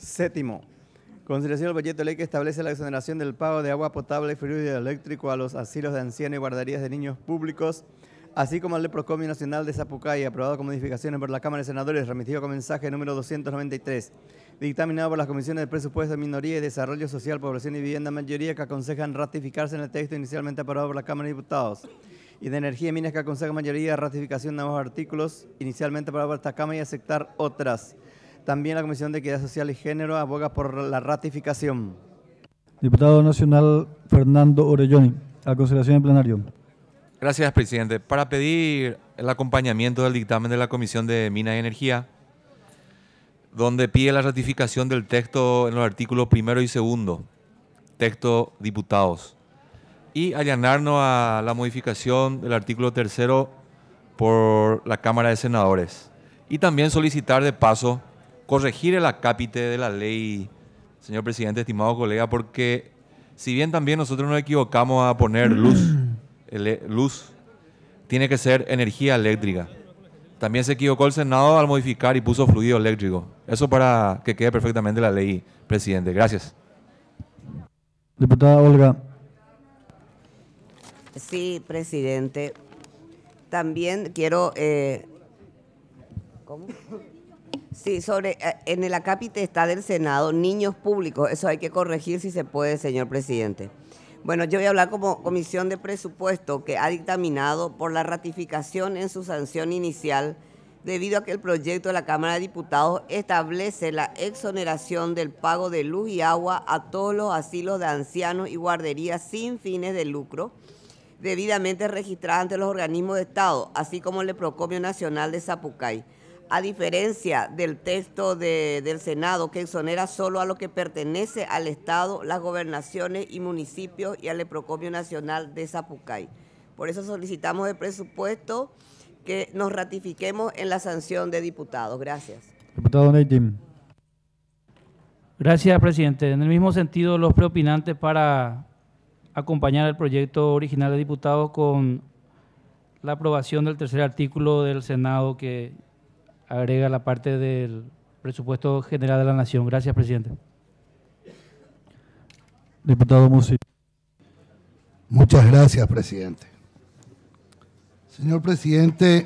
Séptimo, consideración del proyecto de ley que establece la exoneración del pago de agua potable y fluido eléctrico a los asilos de ancianos y guarderías de niños públicos, así como al Procomio Nacional de Zapucay, aprobado con modificaciones por la Cámara de Senadores, remitido con mensaje número 293, dictaminado por las comisiones de Presupuesto, Minoría y Desarrollo Social, Población y Vivienda, mayoría, que aconsejan ratificarse en el texto inicialmente aprobado por la Cámara de Diputados, y de Energía y Minas, que aconseja mayoría ratificación de nuevos artículos inicialmente aprobados por esta Cámara y aceptar otras. También la Comisión de Equidad Social y Género aboga por la ratificación. Diputado Nacional Fernando Orelloni, a consideración en plenario. Gracias, presidente. Para pedir el acompañamiento del dictamen de la Comisión de Minas y Energía, donde pide la ratificación del texto en los artículos primero y segundo, texto diputados, y allanarnos a la modificación del artículo tercero por la Cámara de Senadores. Y también solicitar de paso corregir el acápite de la ley, señor presidente, estimado colega, porque si bien también nosotros nos equivocamos a poner luz, tiene que ser energía eléctrica. También se equivocó el Senado al modificar y puso fluido eléctrico. Eso para que quede perfectamente la ley, presidente. Gracias. Diputada Olga. Sí, presidente. También quiero... ¿Cómo? Sí, en el acápite está del Senado, niños públicos. Eso hay que corregir si se puede, señor presidente. Bueno, yo voy a hablar como Comisión de Presupuesto, que ha dictaminado por la ratificación en su sanción inicial, debido a que el proyecto de la Cámara de Diputados establece la exoneración del pago de luz y agua a todos los asilos de ancianos y guarderías sin fines de lucro, debidamente registradas ante los organismos de Estado, así como el Procomio Nacional de Zapucay. A diferencia del texto del Senado, que exonera solo a lo que pertenece al Estado, las gobernaciones y municipios y al Procomio Nacional de Zapucay. Por eso solicitamos de presupuesto que nos ratifiquemos en la sanción de diputados. Gracias. Diputado Neytim. Gracias, presidente. En el mismo sentido, los preopinantes para acompañar el proyecto original de diputados con la aprobación del tercer artículo del Senado que agrega la parte del presupuesto general de la Nación. Gracias, presidente. Diputado Musi. Muchas gracias, presidente. Señor presidente,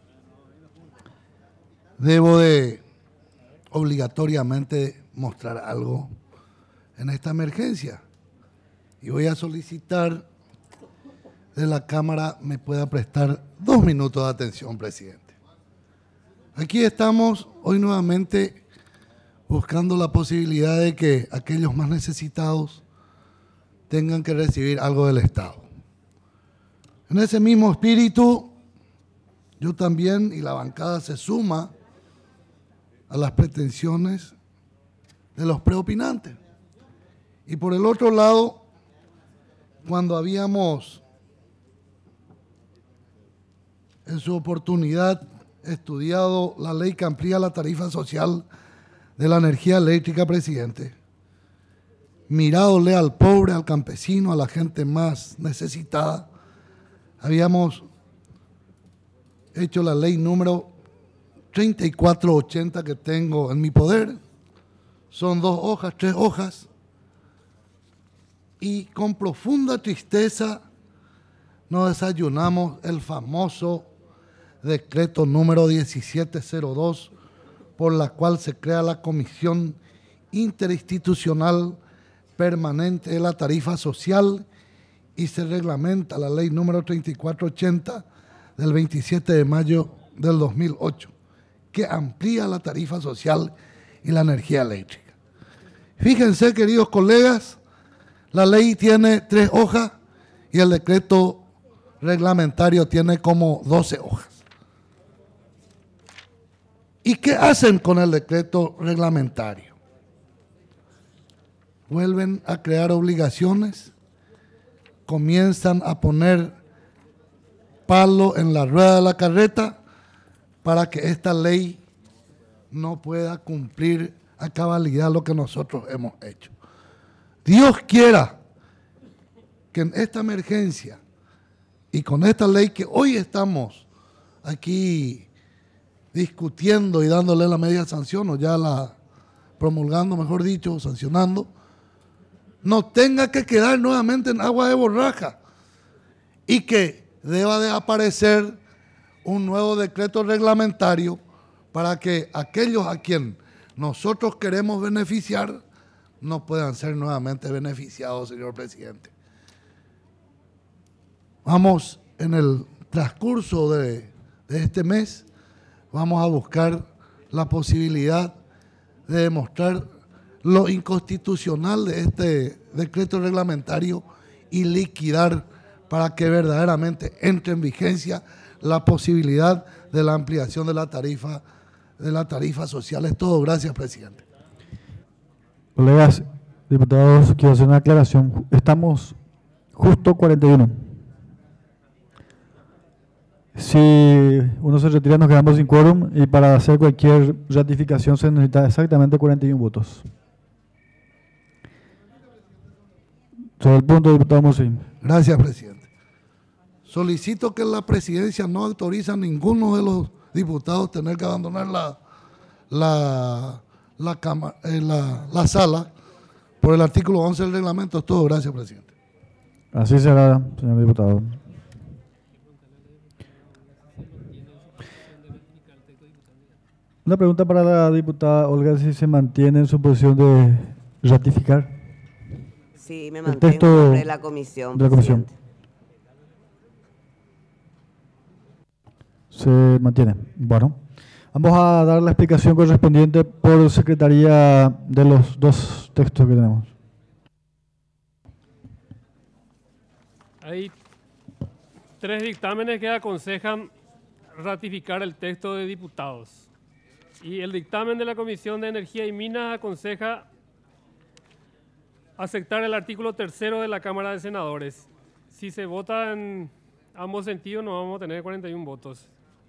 debo de obligatoriamente mostrar algo en esta emergencia y voy a solicitar de la Cámara me pueda prestar 2 minutos de atención, presidente. Aquí estamos hoy nuevamente buscando la posibilidad de que aquellos más necesitados tengan que recibir algo del Estado. En ese mismo espíritu, yo también y la bancada se suma a las pretensiones de los preopinantes. Y por el otro lado, cuando habíamos en su oportunidad estudiado la ley que amplía la tarifa social de la energía eléctrica, presidente, mirándole al pobre, al campesino, a la gente más necesitada, habíamos hecho la ley número 3480 que tengo en mi poder. Son 2 hojas, 3 hojas, y con profunda tristeza nos desayunamos el famoso decreto número 1702, por la cual se crea la Comisión Interinstitucional Permanente de la Tarifa Social y se reglamenta la ley número 3480 del 27 de mayo del 2008, que amplía la tarifa social y la energía eléctrica. Fíjense, queridos colegas, la ley tiene 3 hojas y el decreto reglamentario tiene como 12 hojas. ¿Y qué hacen con el decreto reglamentario? Vuelven a crear obligaciones, comienzan a poner palo en la rueda de la carreta para que esta ley no pueda cumplir a cabalidad lo que nosotros hemos hecho. Dios quiera que en esta emergencia y con esta ley que hoy estamos aquí discutiendo y dándole la media sanción o ya la promulgando, mejor dicho, sancionando, no tenga que quedar nuevamente en agua de borraja y que deba de aparecer un nuevo decreto reglamentario para que aquellos a quien nosotros queremos beneficiar no puedan ser nuevamente beneficiados, señor presidente. Vamos, en el transcurso de este mes, vamos a buscar la posibilidad de demostrar lo inconstitucional de este decreto reglamentario y liquidar para que verdaderamente entre en vigencia la posibilidad de la ampliación de la tarifa social. Es todo. Gracias, presidente. Colegas diputados, quiero hacer una aclaración. Estamos justo 41. Si uno se retira, nos quedamos sin quórum y para hacer cualquier ratificación se necesita exactamente 41 votos. Sobre el punto, diputado Mosín. Gracias, presidente. Solicito que la presidencia no autorice a ninguno de los diputados tener que abandonar la sala por el artículo 11 del reglamento. Es todo. Gracias, presidente. Así será, señor diputado. Una pregunta para la diputada Olga, si se mantiene en su posición de ratificar. Sí, me El mantengo texto en nombre de la comisión, de la comisión. presidente. Se mantiene. Bueno, vamos a dar la explicación correspondiente por secretaría de los dos textos que tenemos. Hay 3 dictámenes que aconsejan ratificar el texto de diputados. Y el dictamen de la Comisión de Energía y Minas aconseja aceptar el artículo 3º de la Cámara de Senadores. Si se vota en ambos sentidos, no vamos a tener 41 votos.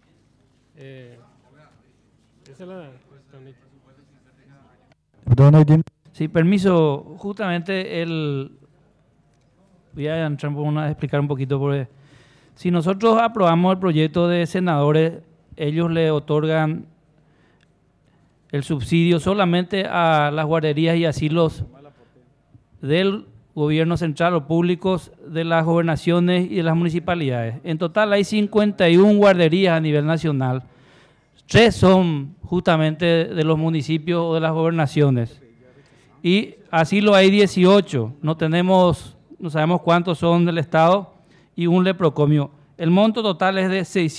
Esa es la cuestión. Diputado Naitín. Sí, permiso, justamente voy a entrar a explicar un poquito, porque si nosotros aprobamos el proyecto de senadores, ellos le otorgan el subsidio solamente a las guarderías y asilos del gobierno central o públicos de las gobernaciones y de las municipalidades. En total hay 51 guarderías a nivel nacional. 3 son justamente de los municipios o de las gobernaciones. Y asilo hay 18. No sabemos cuántos son del Estado y un leprocomio. El monto total es de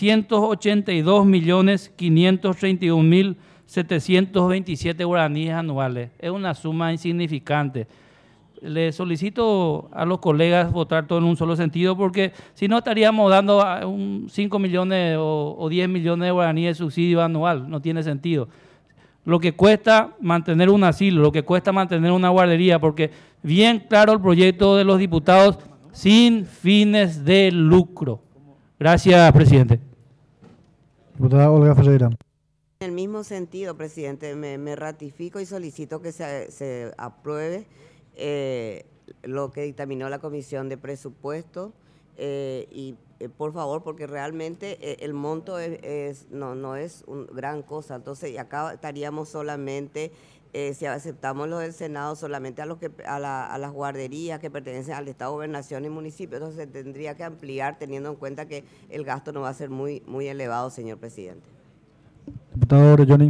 682.531.727 guaraníes anuales. Es una suma insignificante. Le solicito a los colegas votar todo en un solo sentido, porque si no estaríamos dando 5 millones o 10 millones de guaraníes de subsidio anual. No tiene sentido. Lo que cuesta mantener un asilo, lo que cuesta mantener una guardería, porque bien claro el proyecto de los diputados, sin fines de lucro. Gracias, presidente. Diputada Olga Ferreira. En el mismo sentido, presidente, me ratifico y solicito que se apruebe lo que dictaminó la Comisión de Presupuesto por favor, porque realmente el monto no es una gran cosa. Entonces, acá estaríamos solamente, si aceptamos lo del Senado, solamente a las guarderías que pertenecen al Estado, Gobernación y Municipio. Entonces, se tendría que ampliar teniendo en cuenta que el gasto no va a ser muy elevado, señor presidente. Diputado Orelloni.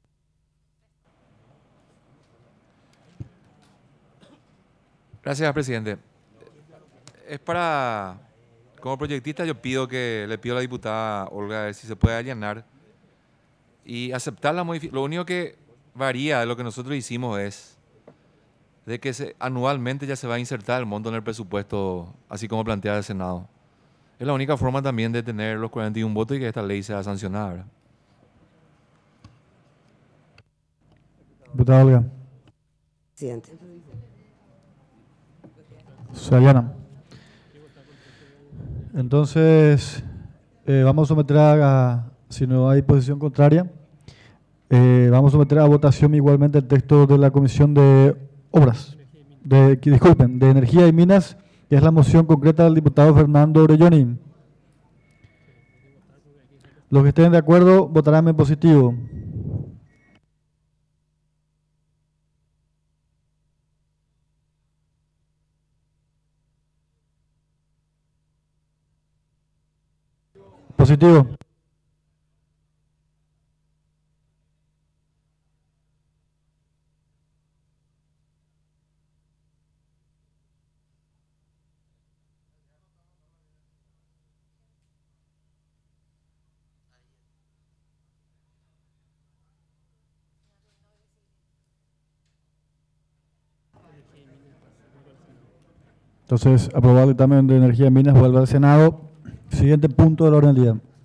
Gracias, presidente. Como proyectista le pido a la diputada Olga a ver si se puede allanar y aceptar la modificación. Lo único que varía de lo que nosotros hicimos es de que anualmente ya se va a insertar el monto en el presupuesto, así como plantea el Senado. Es la única forma también de tener los 41 votos y que esta ley sea sancionada, ¿verdad? Diputada Olga. Presidente. Se allana. Entonces, vamos a someter si no hay posición contraria, vamos a someter a votación igualmente el texto de la Comisión de Obras, de Energía y Minas, que es la moción concreta del diputado Fernando Orelloni. Los que estén de acuerdo votarán en positivo. Positivo. Entonces, aprobado el dictamen de energía y minas, vuelve al Senado. Siguiente punto del orden del día.